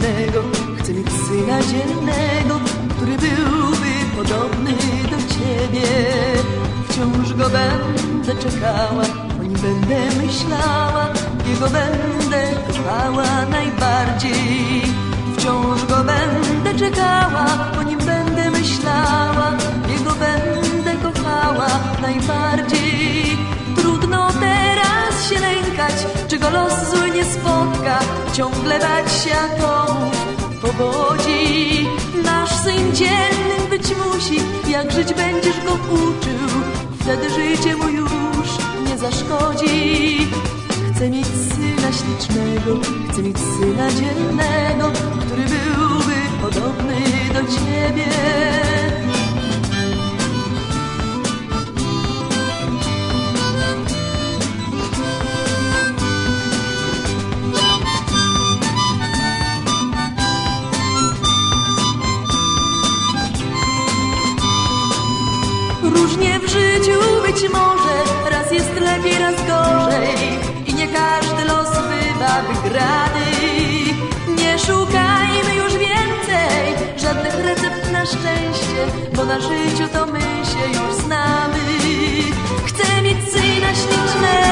ślicznego, chcę mieć syna dzielnego, który byłby podobny do ciebie. Wciąż go będę czekała, o nim będę myślała, jego będę kochała najbardziej. Wciąż go będę czekała, o nim będę myślała, jego będę kochała najbardziej. Trudno teraz się lękać, czy go los zły nie spotka, ciągle bać się atomów powodzi. Nasz syn dzielnym być musi, jak żyć będziesz go uczył, wtedy życie mu już nie zaszkodzi. Chcę mieć syna ślicznego, chcę mieć syna dzielnego, który byłby podobny do ciebie. Różnie w życiu być może, raz jest lepiej, raz gorzej i nie każdy los bywa wygrany. Nie szukajmy już więcej żadnych recept na szczęście, bo na życiu to my się już znamy. Chcę mieć syna ślicznego,